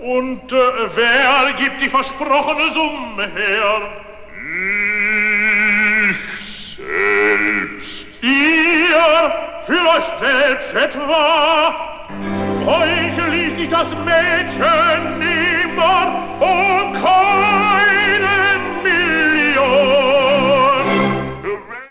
Und wer gibt die versprochene Summe her? Ich selbst. Ihr? Für euch selbst etwa? Euch ließ ich das Mädchen nimmer